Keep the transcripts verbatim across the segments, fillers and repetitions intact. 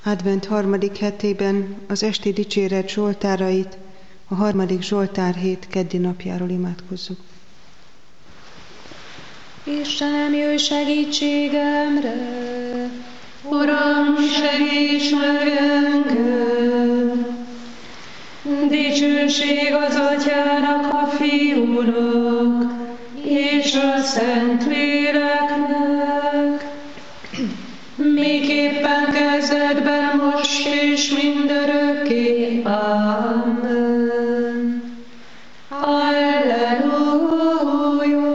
Advent harmadik hetében az esti dicséret zsoltárait a harmadik Zsoltár hét keddi napjáról imádkozzuk. Istenem, jöjj segítségemre! Uram, segíts meg engem! Dicsőség az Atyának, a Fiúnak, és a Szentléleknek, miképpen kezdetben, most és mindörökké. Amen. Alleluja!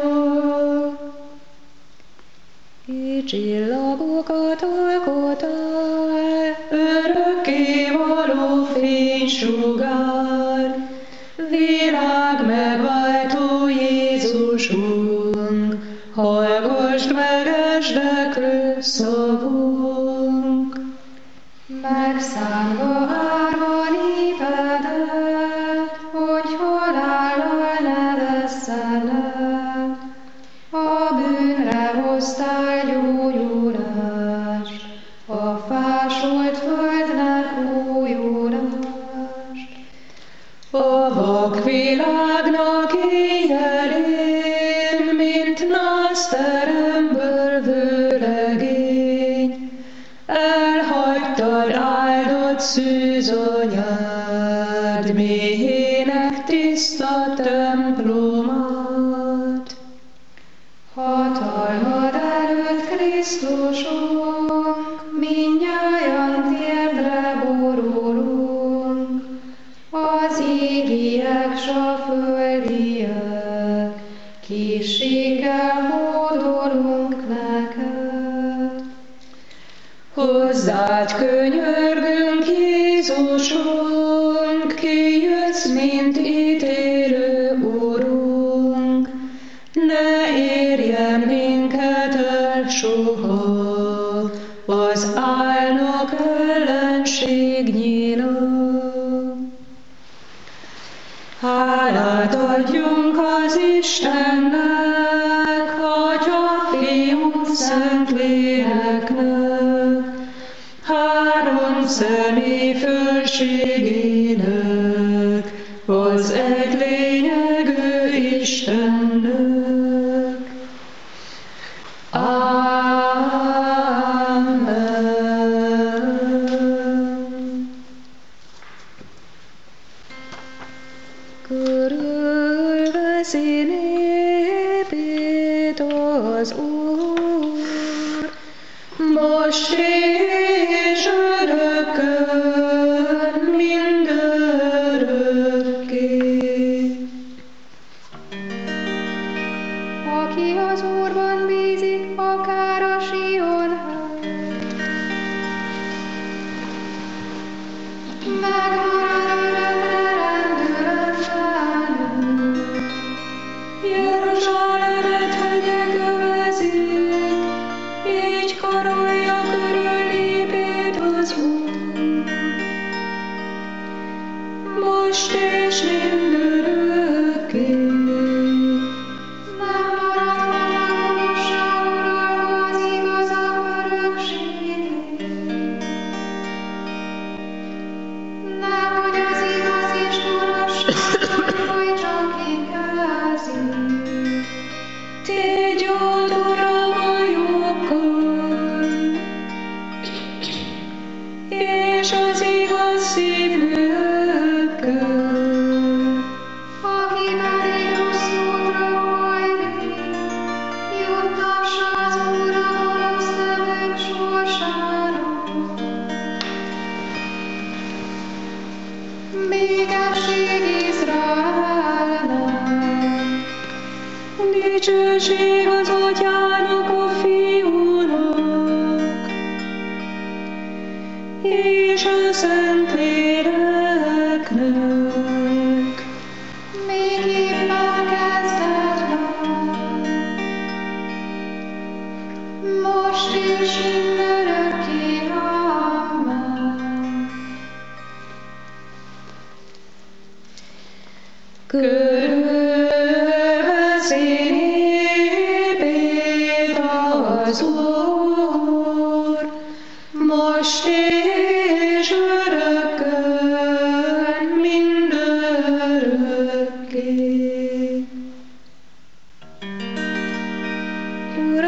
Így csillagokat alkotál, örökké való fénysugár, világ megváltó Jézusunk, hallgassd meg esdekről szavunk. Megszállva árva népedet, hogy halállal ne vesszenek, a bűnre hoztál gyógyulást, a fásolt földnek újulást. A vak világnak éjjelén, mint nászteremből vőlegény, elhagytad áldott szűzanyád, méhének tiszta templomát. Hatalmad előtt, Krisztusunk, mindnyájan térdre borulunk, az égiek s a földiek, készséggel hódolunk neked. Hozzád könyörgünk, Jézusunk, ki jössz, mint ítélő Urunk, ne érjen minket el soha az álnok ellenség nyíla. Hálát adjunk az Istennek, Atya, Fiú, Szentléleknek, három személy fölségének, az egy lényegű Istennek. Amen. Körülveszi népét az Úr, most és örökkön, mindörökké. Aki az Úrban bízik, akár a Sionhegy, megmarad örökre rendületlenül. Jeruzsálemet hegyek övezik, így karolja körül népét az Úr. Most és mindörökké. Nem marad meg a gonoszság uralva az igazak örökségén. Nehogy az igaz és gonoszság folytson kikázik. Tégy jót, Uram, a jókkal, és az igaz szívűekkel. Aki pedig rossz útra hajlik, juttassa az Úr a gonosztevők sorsára. Békesség Izraelnek, dicsőség az Atyának, a Fiúnak, és a Szentléleknek, miképpen kezdetben, most és mindörökké. Amen. Körülveszi népét az Úr, most és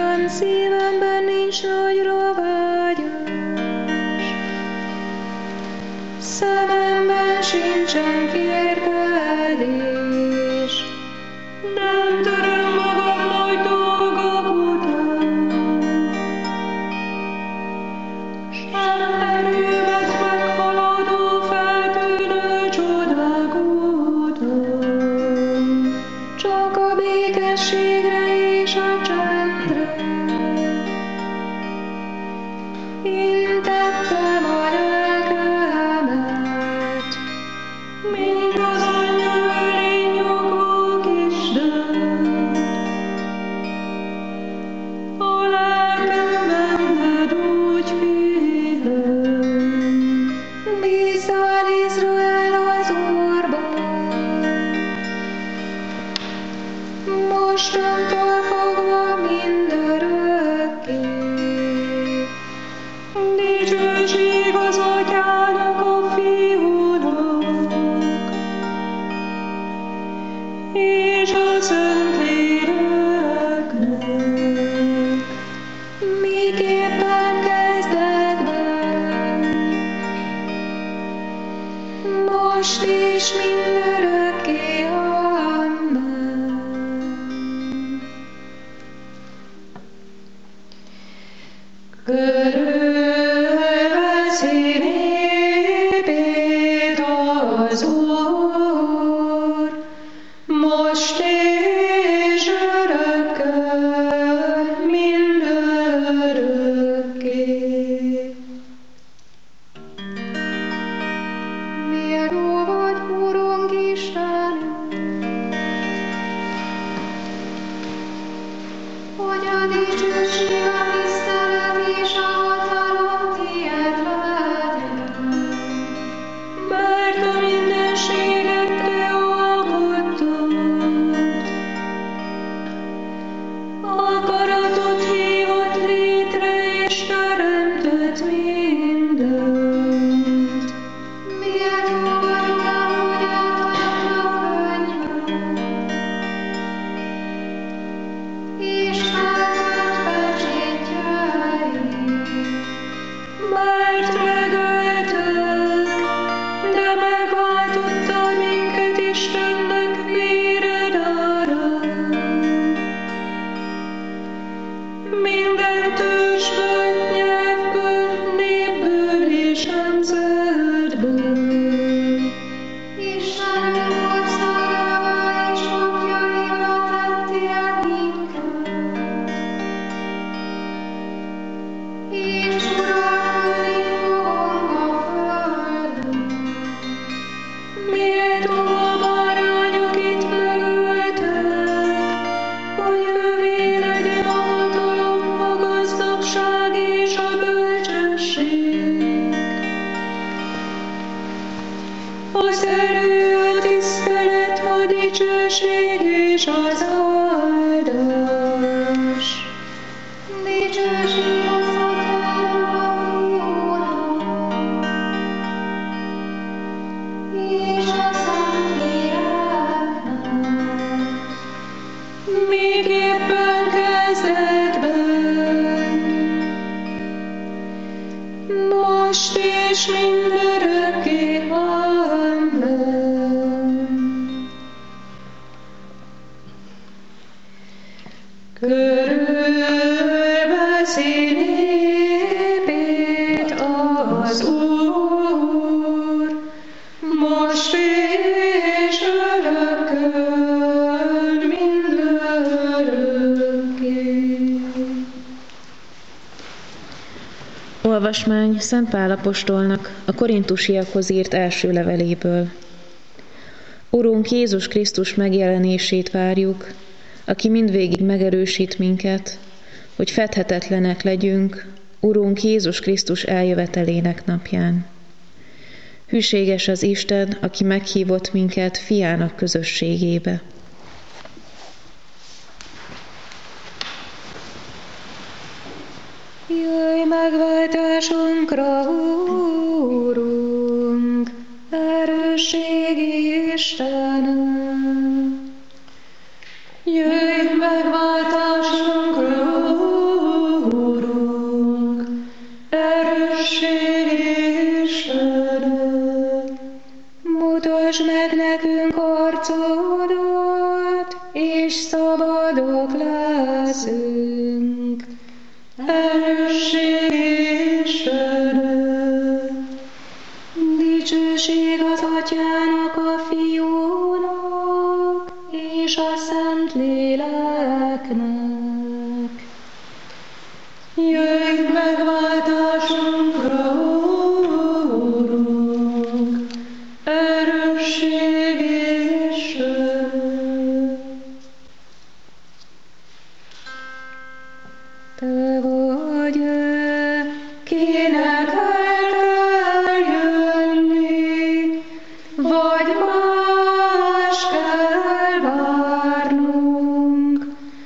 Ugyan szívemben nincs nagyra vágyás, szememben sincsen kérkedés, nem töröm magam nagy dolgok után, sem erőmet meghaladó feltűnő csodák után, csak a békességre és a csendre intettem a lelkemet, mint az anyja ölé nyugvó kisdőt. A lelkem benned úgy pihen, bízzál Izrael az Úrban, mostantól fogva mindörökké. Dicsőség az Atyának, a Fiúnak, és a Szentléleknek, miképpen kezdetben, most és mindörökké. Amen. Körülveszi népét az Úr, most és örökkön, mindörökké. Méltó vagy, Urunk Istenünk, hogy a dicsőség, a tisztelet és a hatalom tiéd legyen, mert a mindenséget te alkottad. Akaratod hívott létre és teremtett mindent. Méltó vagy, Uram, hogy átadnak könyvet, és feltölt pecsétjeid, mert megöltök, de megváltottál minket Istennek véred árán. Minden törzsből, nyelvből, népből és nemzetből, Istenünk országává és fogjaivá tettél minket, és uralkodni fogunk a földön. Méltó a bárányok itt megöltek, hogy övé legyen a hatalom, a gazdagság és a bölcsesség, az erő, a tisztelet, a dicsőség és az áldás. Dicsőség az Atyának, a Fiúnak, és a Szentléleknek, miképpen kezdetben, most és mindörökké. Amen. Körülveszi népét az Úr, most és örökkön, mindörökké. Olvasmány Szent Pál apostolnak a korintusiakhoz írt első leveléből. Urunk Jézus Krisztus megjelenését várjuk, aki mindvégig megerősít minket, hogy fedhetetlenek legyünk Urunk Jézus Krisztus eljövetelének napján. Hűséges az Isten, aki meghívott minket fiának közösségébe. Jöjj megváltásunkra, Úrunk, erősségi Istenem! Jöjj megváltásunkra, szabadok leszünk. Erősség és erő, Dicsőség az Atyának, a Fiúnak és a Szentléleknek. jöjj megváltásunkra, Urunk, erősség és erő. Te vagy-e, kinek el kell jönni, vagy más kell várnunk?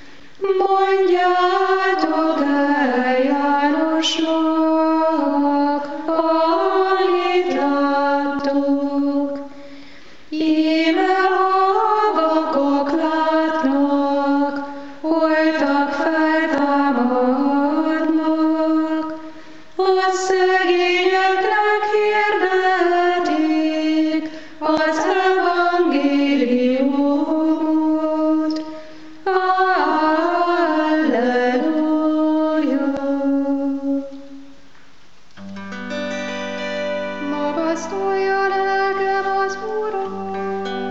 Mondjátok el Jánosnak, amit láttok. Íme a vakok látnak, holtak feltámadnak, a szegényeknek hirdetik az evangéliumot. Halleluja! Magasztalja lelkem az Urat,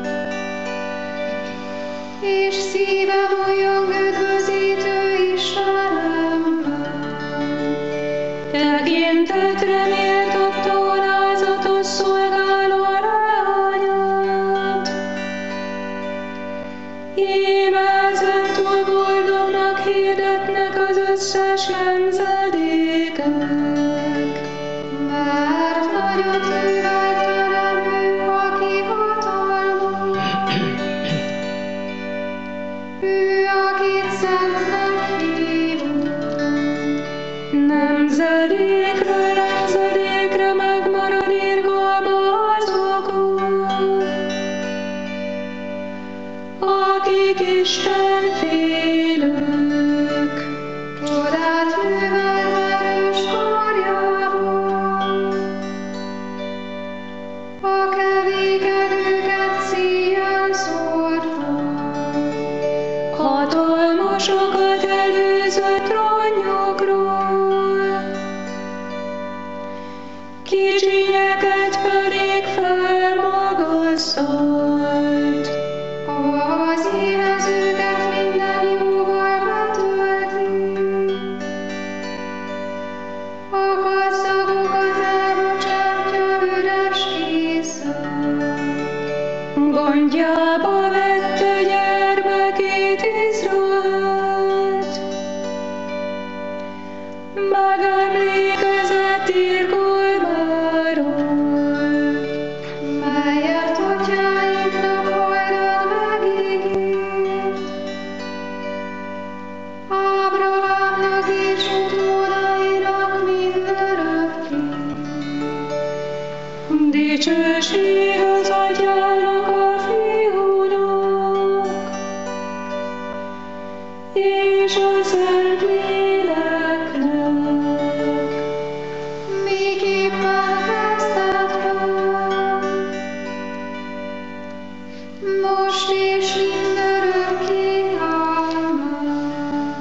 és szívem olyan üdvözítő Istenemben. Tekintetre méltott alázatos szolgáló leányát. Íme ezentúl boldognak hirdetnek az összes nemzedékek. Mert nagyot művelt teremtő, aki hatalmas. Ő, akit szentnek hívunk. Nemzedékről nemzedékre megmarad irgalma azokon, akik Isten félők. Csodát művelt erős karjával, a kevékedőket szíjjel szórta, hatalmasokat előzött ronnyokról, kicsinyeket pedig felmagasztalt. Az éhezőket minden jóval betölti, a gazdagokat elbocsátja üres készen. Gondjába vette gyermekét Izraelt, megemlékezett irgalmáról, melyet atyáinknak hajdan megígért, Ábrahámnak és utódainak mindörökké. Dicsőség az Atyának, a Fiúnak és a Szentléleknek, miképpen kezdetben, most és mindörökké. Amen.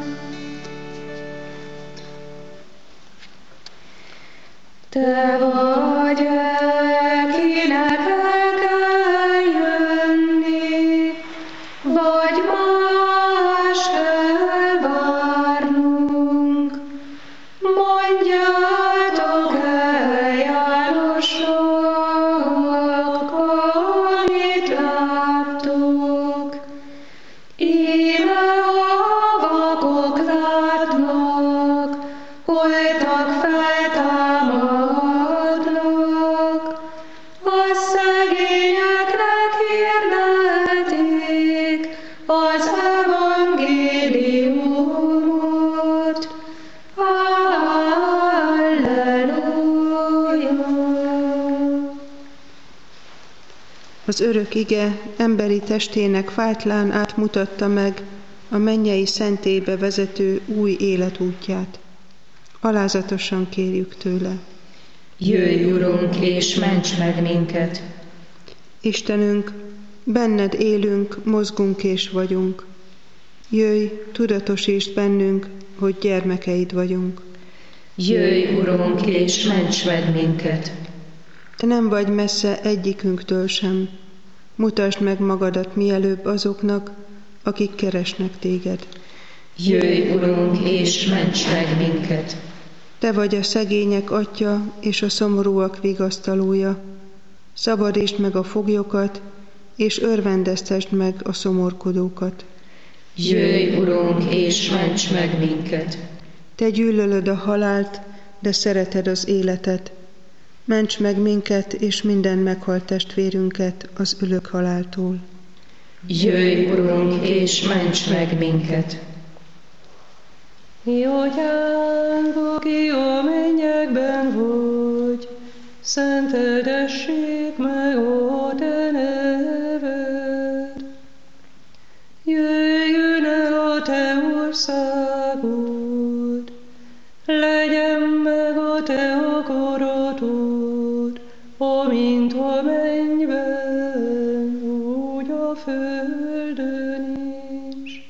Te vagy, kinek el kell jönni, vagy más kell várnunk. Mondjátok el Jánosnak, amit láttok. Íme a vakok látnak, holtak feltámadnak, a szegényeknek hirdetik az evangéliumot. Halleluja! Az örök ige emberi testének fájtlán átmutatta meg a mennyei szentélybe vezető új életútját. Alázatosan kérjük tőle. Jöjj, Urunk, és ments meg minket! Istenünk, benned élünk, mozgunk és vagyunk. Jöjj, tudatosítsd bennünk, hogy gyermekeid vagyunk. Jöjj, Urunk, és ments meg minket! Te nem vagy messze egyikünktől sem. Mutasd meg magadat mielőbb azoknak, akik keresnek téged. Jöjj, Urunk, és ments meg minket! Te vagy a szegények atya és a szomorúak vigasztalója. Szabadítsd meg a foglyokat, és örvendeztesd meg a szomorkodókat. Jöjj, Urunk, és ments meg minket! Te gyűlölöd a halált, de szereted az életet. Ments meg minket és minden meghalt testvérünket az ölök haláltól. Jöjj, Urunk, és ments meg minket! Mi atyánk, aki a mennyekben vagy, szenteldessék meg a te neved. Jöjjön el a te országod, legyen meg a te akaratod, amint a mennyben, úgy a földön is.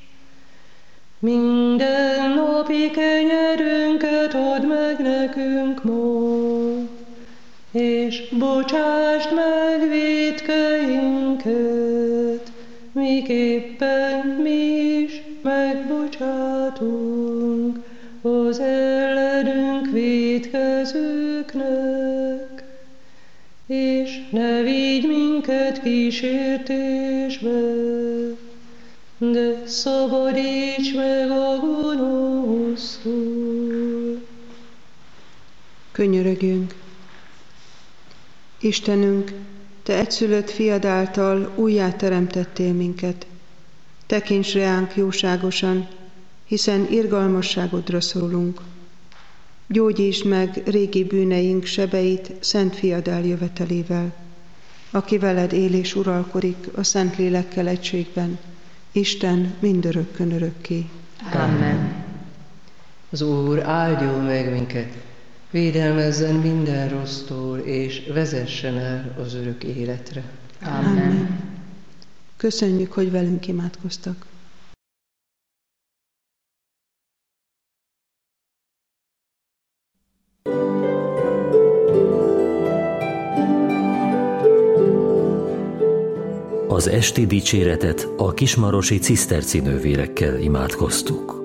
Minden napi kenyerünket add meg nekünk ma, és bocsásd meg vétkeinket, miképpen mi is megbocsátunk az ellenünk vétkezőknek. És ne vigy minket kísértésbe, de szabadíts meg a gonosztól. Könyörögjünk! Istenünk, Te egyszülött fiad által újjáteremtettél minket. Tekints reánk jóságosan, hiszen irgalmasságodra szorulunk. Gyógyítsd meg régi bűneink sebeit szent fiad eljövetelével, aki veled él és uralkodik a Szentlélekkel egységben, Isten mindörökkön örökké. Amen. Az Úr áldjon meg minket, védelmezzen minden rossztól, és vezessen el az örök életre. Amen. Amen. Köszönjük, hogy velünk imádkoztak. Az esti dicséretet a kismarosi ciszterci nővérekkel imádkoztuk.